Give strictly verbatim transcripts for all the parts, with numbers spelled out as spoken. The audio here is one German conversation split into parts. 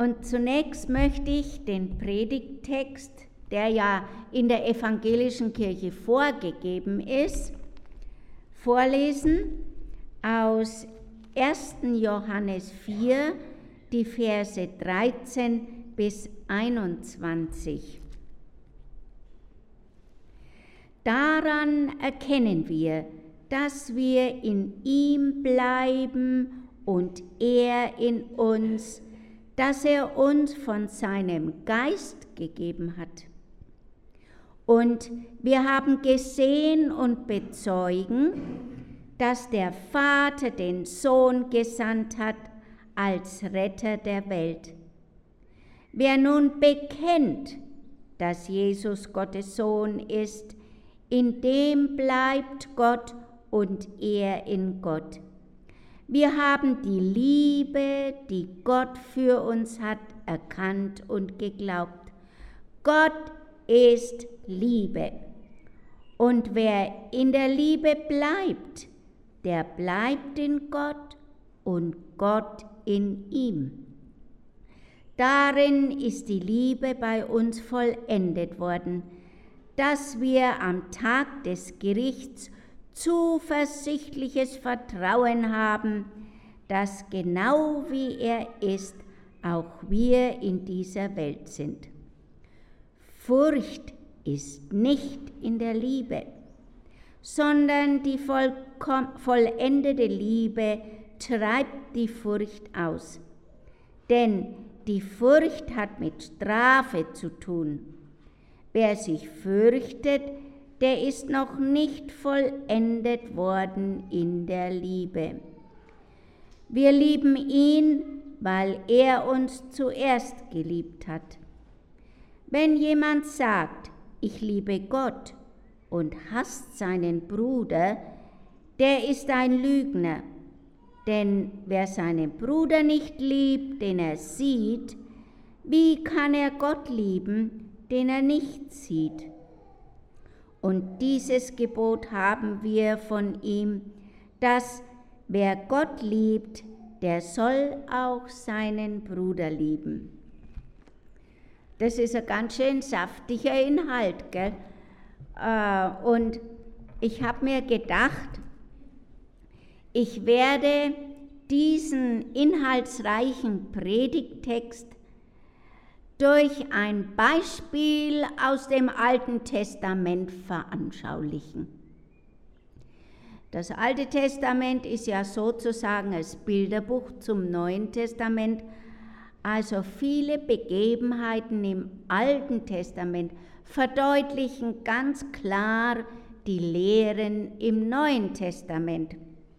Und zunächst möchte ich den Predigttext, der ja in der evangelischen Kirche vorgegeben ist, vorlesen aus ersten Johannes vier, die Verse dreizehn bis einundzwanzig. Daran erkennen wir, dass wir in ihm bleiben und er in uns, dass er uns von seinem Geist gegeben hat. Und wir haben gesehen und bezeugen, dass der Vater den Sohn gesandt hat als Retter der Welt. Wer nun bekennt, dass Jesus Gottes Sohn ist, in dem bleibt Gott und er in Gott. Wir haben die Liebe, die Gott für uns hat, erkannt und geglaubt. Gott ist Liebe. Und wer in der Liebe bleibt, der bleibt in Gott und Gott in ihm. Darin ist die Liebe bei uns vollendet worden, dass wir am Tag des Gerichts zuversichtliches Vertrauen haben, dass genau wie er ist, auch wir in dieser Welt sind. Furcht ist nicht in der Liebe, sondern die vollkomm- vollendete Liebe treibt die Furcht aus. Denn die Furcht hat mit Strafe zu tun. Wer sich fürchtet, der ist noch nicht vollendet worden in der Liebe. Wir lieben ihn, weil er uns zuerst geliebt hat. Wenn jemand sagt, ich liebe Gott und hasst seinen Bruder, der ist ein Lügner. Denn wer seinen Bruder nicht liebt, den er sieht, wie kann er Gott lieben, den er nicht sieht? Und dieses Gebot haben wir von ihm, dass wer Gott liebt, der soll auch seinen Bruder lieben. Das ist ein ganz schön saftiger Inhalt, gell? Und ich habe mir gedacht, ich werde diesen inhaltsreichen Predigttext durch ein Beispiel aus dem Alten Testament veranschaulichen. Das Alte Testament ist ja sozusagen das Bilderbuch zum Neuen Testament, also viele Begebenheiten im Alten Testament verdeutlichen ganz klar die Lehren im Neuen Testament.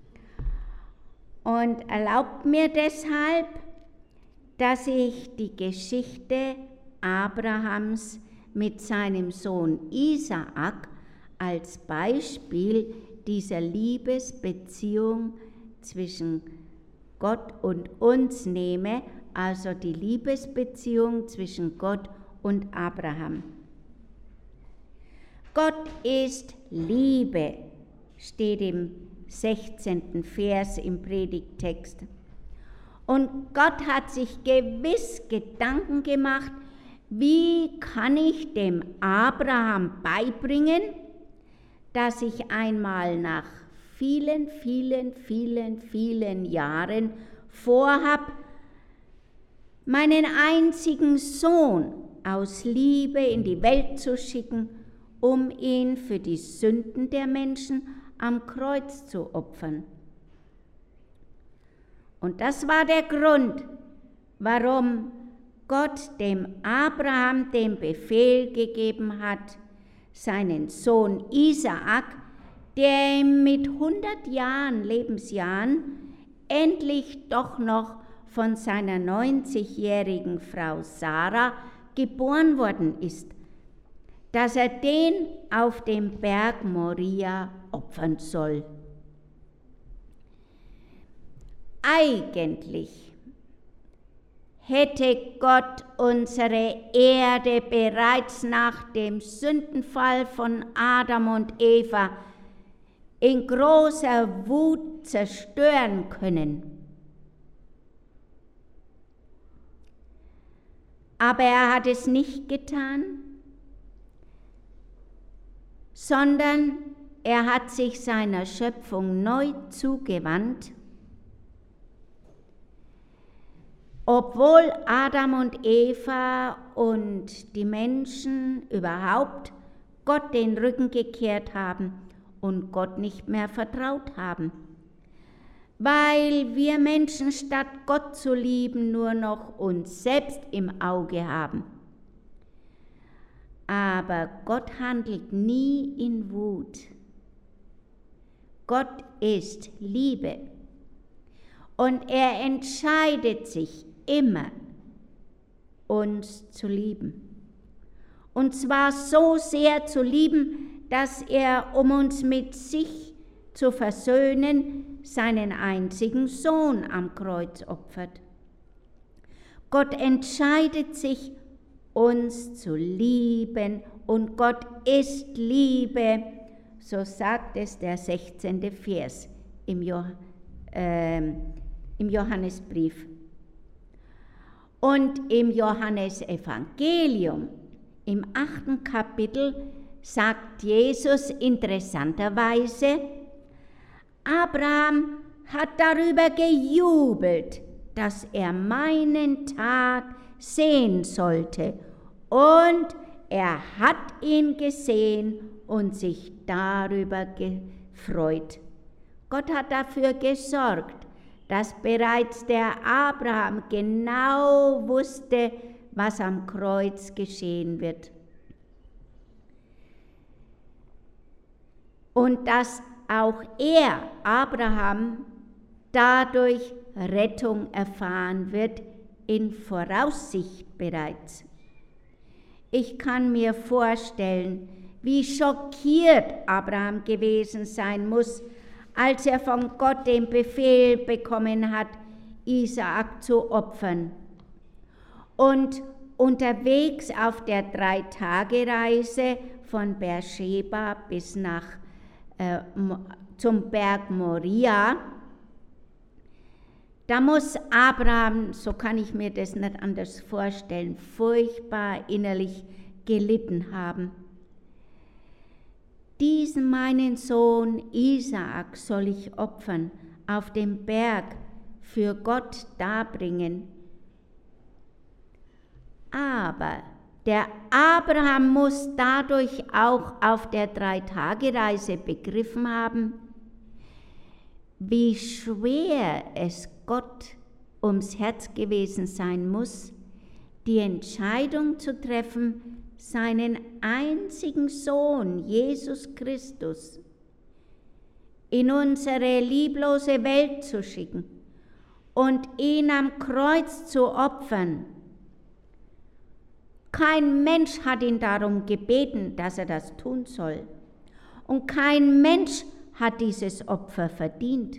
Und erlaubt mir deshalb, dass ich die Geschichte Abrahams mit seinem Sohn Isaak als Beispiel dieser Liebesbeziehung zwischen Gott und uns nehme, also die Liebesbeziehung zwischen Gott und Abraham. Gott ist Liebe, steht im sechzehnten Vers im Predigttext. Und Gott hat sich gewiss Gedanken gemacht, wie kann ich dem Abraham beibringen, dass ich einmal nach vielen, vielen, vielen, vielen Jahren vorhab, meinen einzigen Sohn aus Liebe in die Welt zu schicken, um ihn für die Sünden der Menschen am Kreuz zu opfern. Und das war der Grund, warum Gott dem Abraham den Befehl gegeben hat, seinen Sohn Isaak, der ihm mit hundert Jahren, Lebensjahren, endlich doch noch von seiner neunzigjährigen Frau Sarah geboren worden ist, dass er den auf dem Berg Moria opfern soll. Eigentlich hätte Gott unsere Erde bereits nach dem Sündenfall von Adam und Eva in großer Wut zerstören können. Aber er hat es nicht getan, sondern er hat sich seiner Schöpfung neu zugewandt, obwohl Adam und Eva und die Menschen überhaupt Gott den Rücken gekehrt haben und Gott nicht mehr vertraut haben, weil wir Menschen statt Gott zu lieben nur noch uns selbst im Auge haben. Aber Gott handelt nie in Wut. Gott ist Liebe und er entscheidet sich immer, uns zu lieben. Und zwar so sehr zu lieben, dass er, um uns mit sich zu versöhnen, seinen einzigen Sohn am Kreuz opfert. Gott entscheidet sich, uns zu lieben, und Gott ist Liebe, so sagt es der sechzehnte Vers im, jo äh, im Johannesbrief. Und im Johannesevangelium, im achten Kapitel, sagt Jesus interessanterweise, Abraham hat darüber gejubelt, dass er meinen Tag sehen sollte, und er hat ihn gesehen und sich darüber gefreut. Gott hat dafür gesorgt, dass bereits der Abraham genau wusste, was am Kreuz geschehen wird. Und dass auch er, Abraham, dadurch Rettung erfahren wird, in Voraussicht bereits. Ich kann mir vorstellen, wie schockiert Abraham gewesen sein muss, als er von Gott den Befehl bekommen hat, Isaak zu opfern. Und unterwegs auf der Drei-Tage-Reise von Beersheba bis nach, äh, zum Berg Moria, da muss Abraham, so kann ich mir das nicht anders vorstellen, furchtbar innerlich gelitten haben. Diesen meinen Sohn Isaak soll ich opfern, auf dem Berg für Gott darbringen. Aber der Abraham muss dadurch auch auf der Drei-Tage-Reise begriffen haben, wie schwer es Gott ums Herz gewesen sein muss, die Entscheidung zu treffen, seinen einzigen Sohn, Jesus Christus, in unsere lieblose Welt zu schicken und ihn am Kreuz zu opfern. Kein Mensch hat ihn darum gebeten, dass er das tun soll. Und kein Mensch hat dieses Opfer verdient.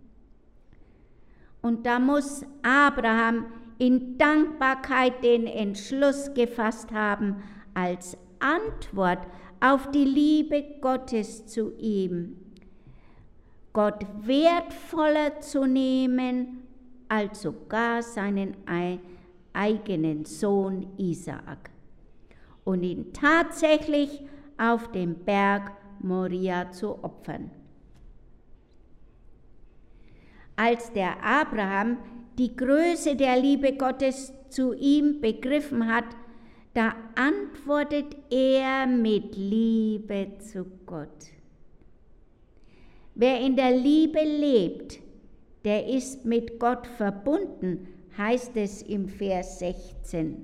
Und da muss Abraham in Dankbarkeit den Entschluss gefasst haben, als Antwort auf die Liebe Gottes zu ihm, Gott wertvoller zu nehmen als sogar seinen eigenen Sohn Isaak und ihn tatsächlich auf dem Berg Moria zu opfern. Als der Abraham die Größe der Liebe Gottes zu ihm begriffen hat, da antwortet er mit Liebe zu Gott. Wer in der Liebe lebt, der ist mit Gott verbunden, heißt es im Vers sechzehn.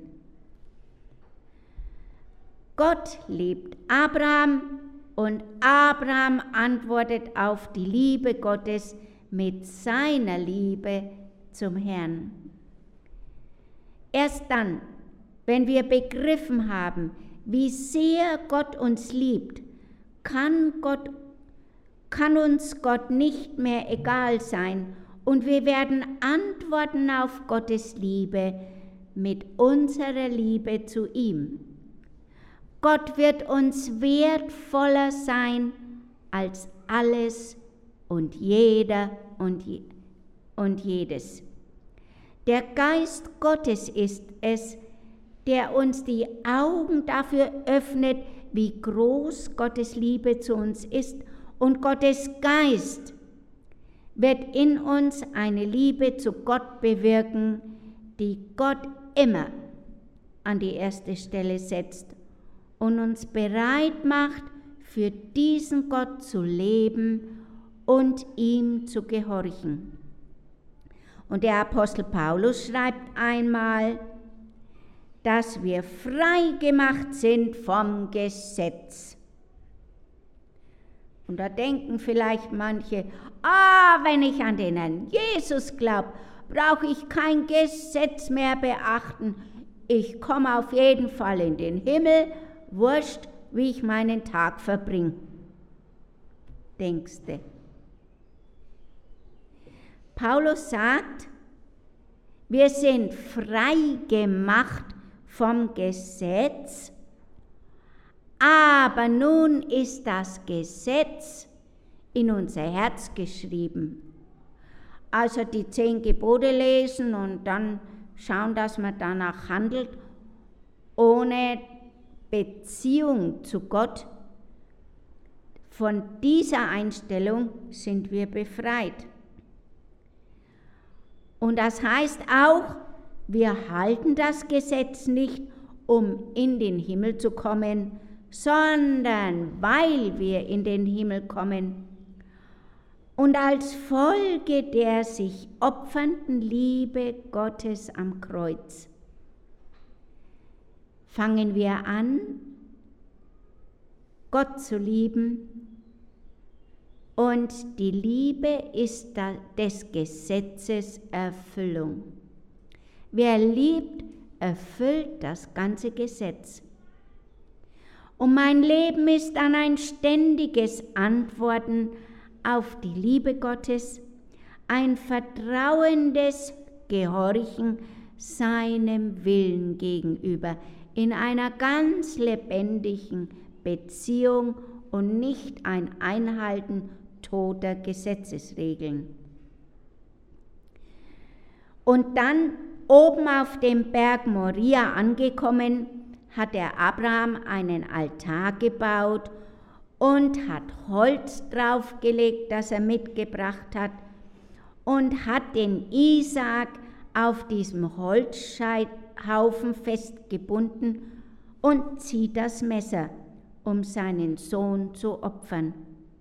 Gott liebt Abraham und Abraham antwortet auf die Liebe Gottes mit seiner Liebe zum Herrn. Erst dann, wenn wir begriffen haben, wie sehr Gott uns liebt, kann, Gott, kann uns Gott nicht mehr egal sein und wir werden antworten auf Gottes Liebe mit unserer Liebe zu ihm. Gott wird uns wertvoller sein als alles und jeder und, je, und jedes. Der Geist Gottes ist es, der uns die Augen dafür öffnet, wie groß Gottes Liebe zu uns ist, und Gottes Geist wird in uns eine Liebe zu Gott bewirken, die Gott immer an die erste Stelle setzt und uns bereit macht, für diesen Gott zu leben und ihm zu gehorchen. Und der Apostel Paulus schreibt einmal, dass wir frei gemacht sind vom Gesetz. Und da denken vielleicht manche, ah, wenn ich an den Herrn Jesus glaube, brauche ich kein Gesetz mehr beachten. Ich komme auf jeden Fall in den Himmel, wurscht, wie ich meinen Tag verbringe. Denkst du? Paulus sagt, wir sind frei gemacht vom Gesetz, aber nun ist das Gesetz in unser Herz geschrieben. Also die zehn Gebote lesen und dann schauen, dass man danach handelt, ohne Beziehung zu Gott. Von dieser Einstellung sind wir befreit. Und das heißt auch, wir halten das Gesetz nicht, um in den Himmel zu kommen, sondern weil wir in den Himmel kommen. Und als Folge der sich opfernden Liebe Gottes am Kreuz fangen wir an, Gott zu lieben. Und die Liebe ist des Gesetzes Erfüllung. Wer liebt, erfüllt das ganze Gesetz. Und mein Leben ist dann ein ständiges Antworten auf die Liebe Gottes, ein vertrauendes Gehorchen seinem Willen gegenüber, in einer ganz lebendigen Beziehung und nicht ein Einhalten toter Gesetzesregeln. Und dann oben auf dem Berg Moria angekommen, hat der Abraham einen Altar gebaut und hat Holz draufgelegt, das er mitgebracht hat, und hat den Isaak auf diesem Holzhaufen festgebunden und zieht das Messer, um seinen Sohn zu opfern.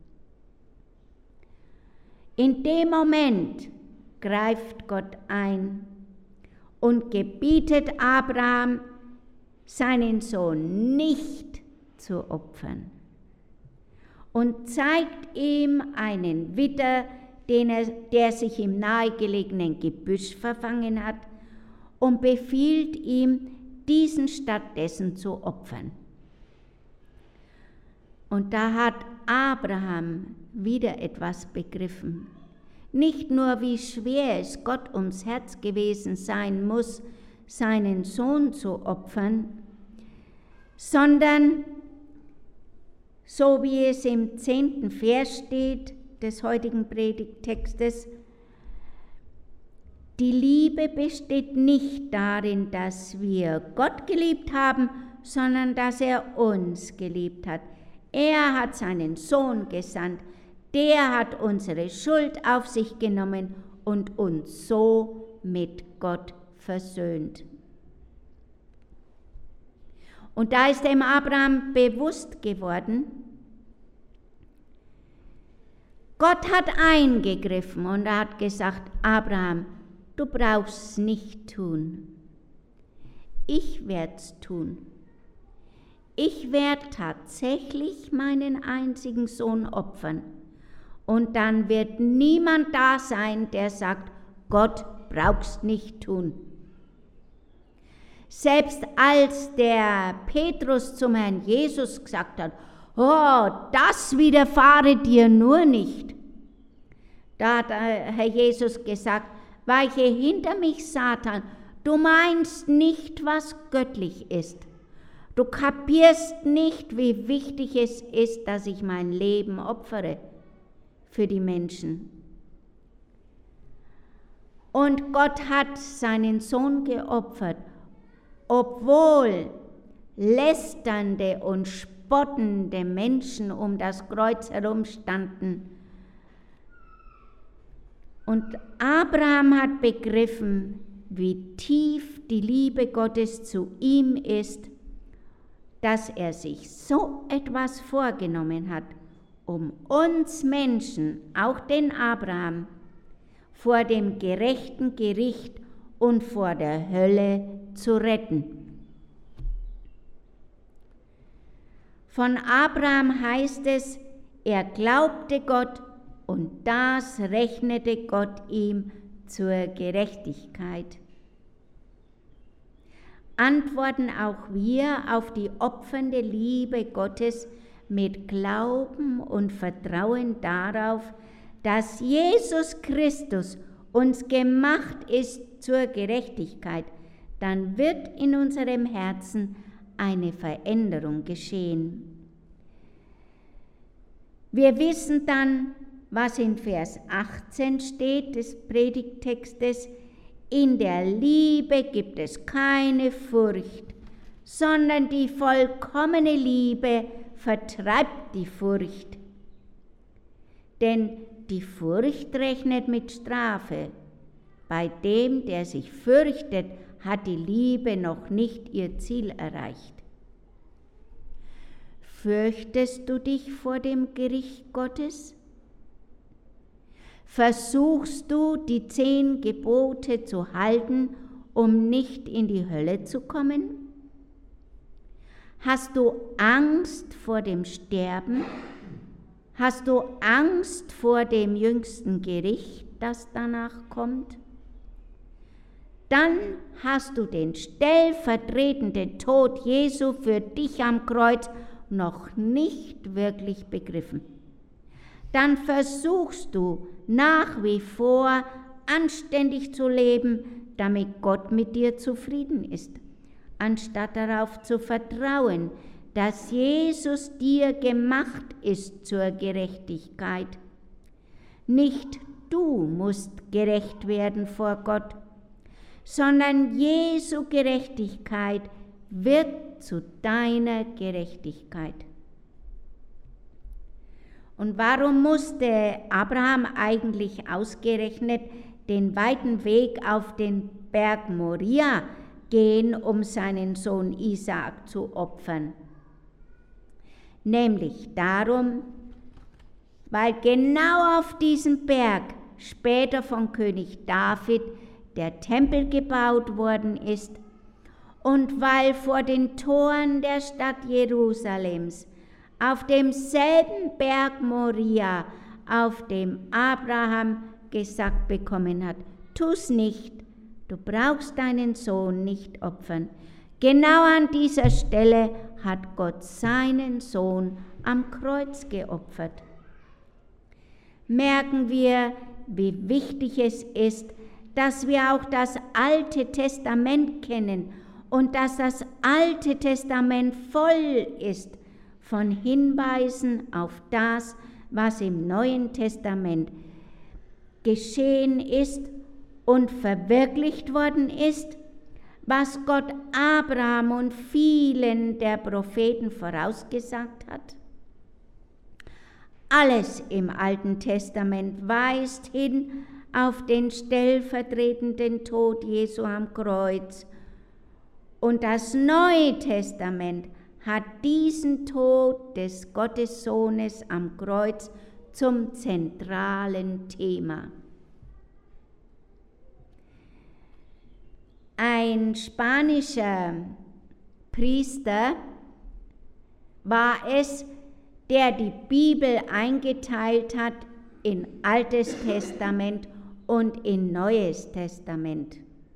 In dem Moment greift Gott ein und gebietet Abraham, seinen Sohn nicht zu opfern, und zeigt ihm einen Widder, den er, der sich im nahegelegenen Gebüsch verfangen hat, und befiehlt ihm, diesen stattdessen zu opfern. Und da hat Abraham wieder etwas begriffen. Nicht nur, wie schwer es Gott ums Herz gewesen sein muss, seinen Sohn zu opfern, sondern, so wie es im zehnten Vers steht des heutigen Predigttextes, die Liebe besteht nicht darin, dass wir Gott geliebt haben, sondern dass er uns geliebt hat. Er hat seinen Sohn gesandt, der hat unsere Schuld auf sich genommen und uns so mit Gott versöhnt. Und da ist dem Abraham bewusst geworden, Gott hat eingegriffen und er hat gesagt, Abraham, du brauchst es nicht tun. Ich werde es tun. Ich werde tatsächlich meinen einzigen Sohn opfern. Und dann wird niemand da sein, der sagt, Gott brauchst nicht tun. Selbst als der Petrus zum Herrn Jesus gesagt hat, oh, das widerfahre dir nur nicht. Da hat Herr Jesus gesagt, weiche hinter mich, Satan, du meinst nicht, was göttlich ist. Du kapierst nicht, wie wichtig es ist, dass ich mein Leben opfere für die Menschen. Und Gott hat seinen Sohn geopfert. obwohl lästernde und spottende Menschen um das Kreuz herum standen. Und Abraham hat begriffen, wie tief die Liebe Gottes zu ihm ist, dass er sich so etwas vorgenommen hat, um uns Menschen, auch den Abraham, vor dem gerechten Gericht und vor der Hölle zu retten. Von Abraham heißt es, er glaubte Gott und das rechnete Gott ihm zur Gerechtigkeit. Antworten auch wir auf die opfernde Liebe Gottes mit Glauben und Vertrauen darauf, dass Jesus Christus uns gemacht ist zur Gerechtigkeit, dann wird in unserem Herzen eine Veränderung geschehen. Wir wissen dann, was in Vers achtzehn steht des Predigttextes: In der Liebe gibt es keine Furcht, sondern die vollkommene Liebe vertreibt die Furcht. Denn die Furcht rechnet mit Strafe. Bei dem, der sich fürchtet, hat die Liebe noch nicht ihr Ziel erreicht. Fürchtest du dich vor dem Gericht Gottes? Versuchst du, die zehn Gebote zu halten, um nicht in die Hölle zu kommen? Hast du Angst vor dem Sterben? Hast du Angst vor dem jüngsten Gericht, das danach kommt? Dann hast du den stellvertretenden Tod Jesu für dich am Kreuz noch nicht wirklich begriffen. Dann versuchst du nach wie vor anständig zu leben, damit Gott mit dir zufrieden ist, anstatt darauf zu vertrauen, dass Jesus dir gemacht ist zur Gerechtigkeit. Nicht du musst gerecht werden vor Gott, sondern Jesu Gerechtigkeit wird zu deiner Gerechtigkeit. Und warum musste Abraham eigentlich ausgerechnet den weiten Weg auf den Berg Moria gehen, um seinen Sohn Isaak zu opfern? Nämlich darum, weil genau auf diesem Berg später von König David der Tempel gebaut worden ist und weil vor den Toren der Stadt Jerusalems auf demselben Berg Moria, auf dem Abraham gesagt bekommen hat, tu's nicht, du brauchst deinen Sohn nicht opfern. Genau an dieser Stelle hat Gott seinen Sohn am Kreuz geopfert. Merken wir, wie wichtig es ist, dass wir auch das Alte Testament kennen und dass das Alte Testament voll ist von Hinweisen auf das, was im Neuen Testament geschehen ist und verwirklicht worden ist, was Gott Abraham und vielen der Propheten vorausgesagt hat. Alles im Alten Testament weist hin auf den stellvertretenden Tod Jesu am Kreuz. Und das Neue Testament hat diesen Tod des Gottessohnes am Kreuz zum zentralen Thema. Ein spanischer Priester war es, der die Bibel eingeteilt hat in Altes Testament und in Neues Testament.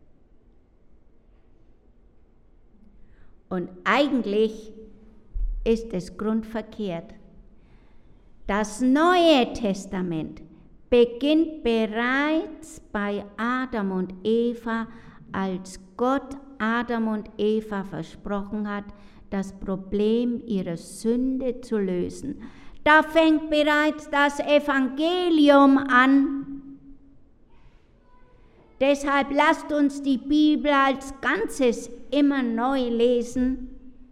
Und eigentlich ist es grundverkehrt. Das Neue Testament beginnt bereits bei Adam und Eva, als Gott Adam und Eva versprochen hat, das Problem ihrer Sünde zu lösen. Da fängt bereits das Evangelium an. Deshalb lasst uns die Bibel als Ganzes immer neu lesen.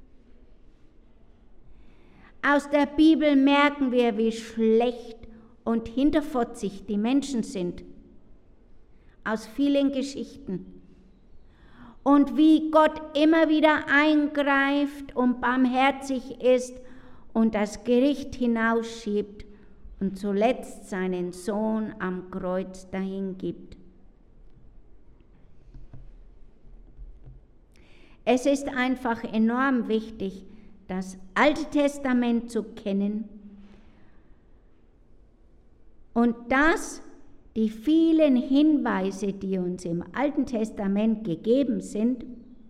Aus der Bibel merken wir, wie schlecht und hinterfotzig die Menschen sind. Aus vielen Geschichten. Und wie Gott immer wieder eingreift und barmherzig ist und das Gericht hinausschiebt und zuletzt seinen Sohn am Kreuz dahingibt. Es ist einfach enorm wichtig, das Alte Testament zu kennen und das, die vielen Hinweise, die uns im Alten Testament gegeben sind,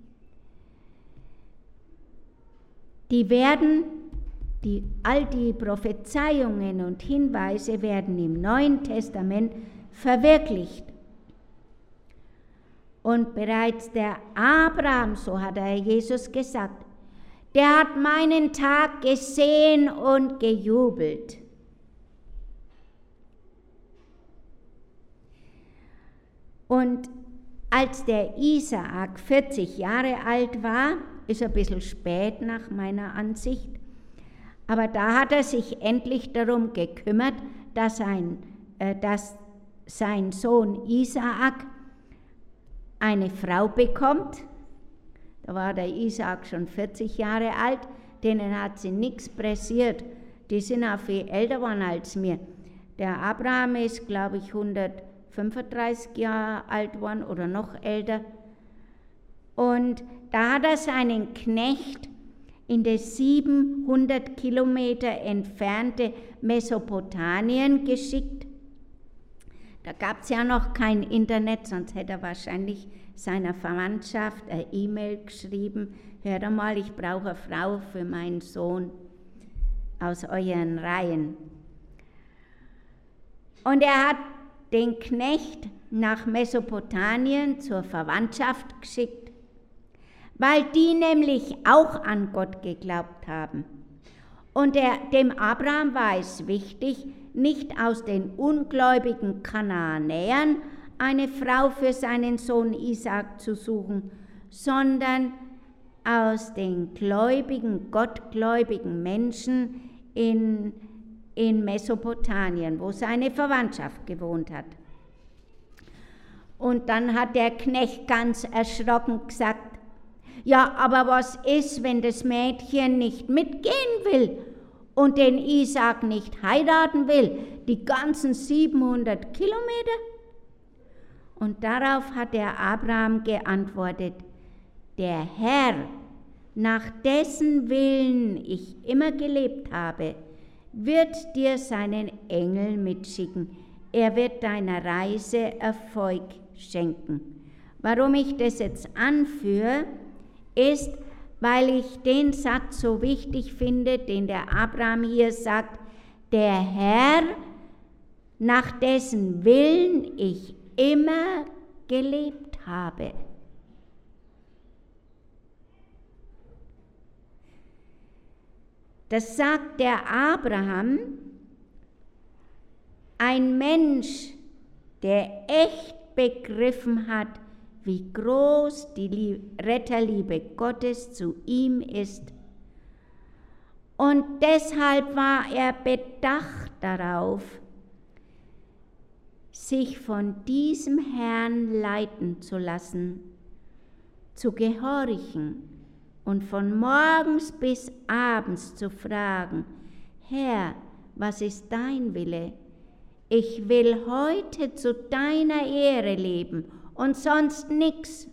die werden, die, all die Prophezeiungen und Hinweise werden im Neuen Testament verwirklicht. Und bereits der Abraham, so hat er Jesus gesagt, der hat meinen Tag gesehen und gejubelt. Und als der Isaak vierzig Jahre alt war, ist ein bisschen spät nach meiner Ansicht, aber da hat er sich endlich darum gekümmert, dass sein, äh, dass sein Sohn Isaak eine Frau bekommt. Da war der Isaak schon vierzig Jahre alt, denen hat sie nichts pressiert. Die sind auch viel älter geworden als mir. Der Abraham ist, glaube ich, hundertfünfunddreißig Jahre alt geworden oder noch älter. Und da hat er seinen Knecht in das siebenhundert Kilometer entfernte Mesopotamien geschickt. Da gab es ja noch kein Internet, sonst hätte er wahrscheinlich seiner Verwandtschaft eine E-Mail geschrieben, hört mal, ich brauche eine Frau für meinen Sohn aus euren Reihen. Und er hat den Knecht nach Mesopotamien zur Verwandtschaft geschickt, weil die nämlich auch an Gott geglaubt haben. Und der, dem Abraham war es wichtig, nicht aus den ungläubigen Kanaanäern eine Frau für seinen Sohn Isaak zu suchen, sondern aus den gläubigen, gottgläubigen Menschen in, in Mesopotamien, wo seine Verwandtschaft gewohnt hat. Und dann hat der Knecht ganz erschrocken gesagt, ja, aber was ist, wenn das Mädchen nicht mitgehen will und den Isaak nicht heiraten will, die ganzen siebenhundert Kilometer? Und darauf hat der Abraham geantwortet, der Herr, nach dessen Willen ich immer gelebt habe, wird dir seinen Engel mitschicken. Er wird deiner Reise Erfolg schenken. Warum ich das jetzt anführe, ist, weil ich den Satz so wichtig finde, den der Abraham hier sagt, der Herr, nach dessen Willen ich immer gelebt habe. Das sagt der Abraham, ein Mensch, der echt begriffen hat, wie groß die Retterliebe Gottes zu ihm ist. Und deshalb war er bedacht darauf, sich von diesem Herrn leiten zu lassen, zu gehorchen und von morgens bis abends zu fragen, Herr, was ist dein Wille? Ich will heute zu deiner Ehre leben und sonst nichts.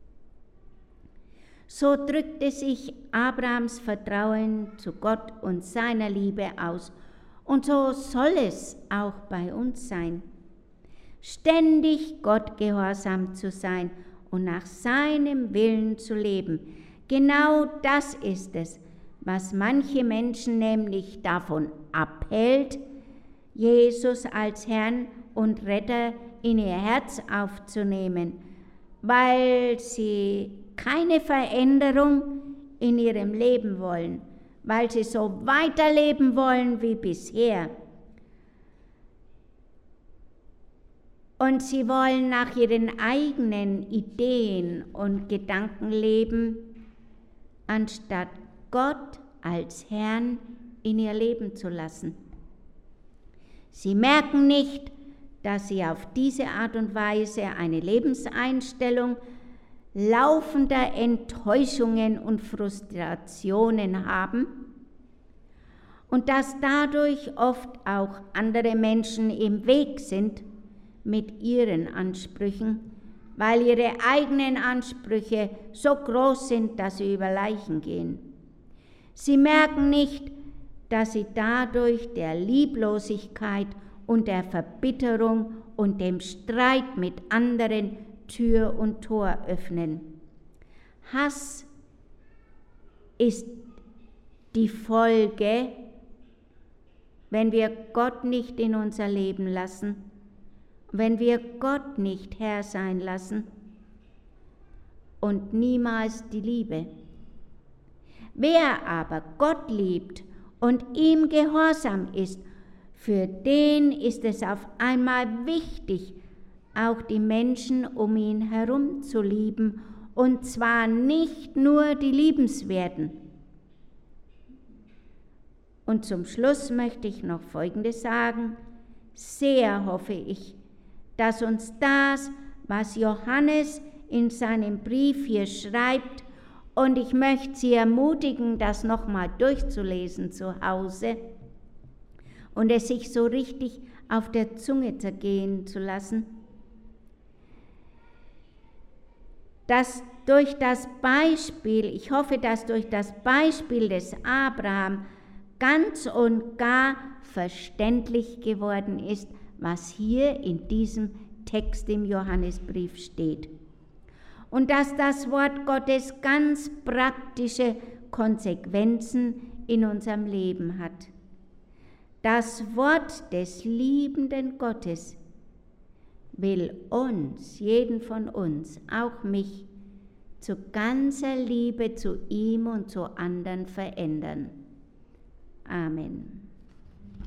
So drückte sich Abrahams Vertrauen zu Gott und seiner Liebe aus. Und so soll es auch bei uns sein. Ständig Gott gehorsam zu sein und nach seinem Willen zu leben. Genau das ist es, was manche Menschen nämlich davon abhält, Jesus als Herrn und Retter in ihr Herz aufzunehmen, weil sie keine Veränderung in ihrem Leben wollen, weil sie so weiterleben wollen wie bisher. und sie wollen nach ihren eigenen Ideen und Gedanken leben, anstatt Gott als Herrn in ihr Leben zu lassen. Sie merken nicht, dass sie auf diese Art und Weise eine Lebenseinstellung laufender Enttäuschungen und Frustrationen haben und dass dadurch oft auch andere Menschen im Weg sind mit ihren Ansprüchen, weil ihre eigenen Ansprüche so groß sind, dass sie über Leichen gehen. Sie merken nicht, dass sie dadurch der Lieblosigkeit und der Verbitterung und dem Streit mit anderen Tür und Tor öffnen. Hass ist die Folge, wenn wir Gott nicht in unser Leben lassen, wenn wir Gott nicht Herr sein lassen und niemals die Liebe. Wer aber Gott liebt und ihm gehorsam ist, für den ist es auf einmal wichtig, auch die Menschen um ihn herum zu lieben, und zwar nicht nur die Liebenswerten. Und zum Schluss möchte ich noch Folgendes sagen. Sehr hoffe ich, dass uns das, was Johannes in seinem Brief hier schreibt, und ich möchte Sie ermutigen, das nochmal durchzulesen zu Hause und es sich so richtig auf der Zunge zergehen zu lassen, dass durch das Beispiel, ich hoffe, dass durch das Beispiel des Abraham ganz und gar verständlich geworden ist, was hier in diesem Text im Johannesbrief steht. Und dass das Wort Gottes ganz praktische Konsequenzen in unserem Leben hat. Das Wort des liebenden Gottes will uns, jeden von uns, auch mich, zu ganzer Liebe zu ihm und zu anderen verändern. Amen.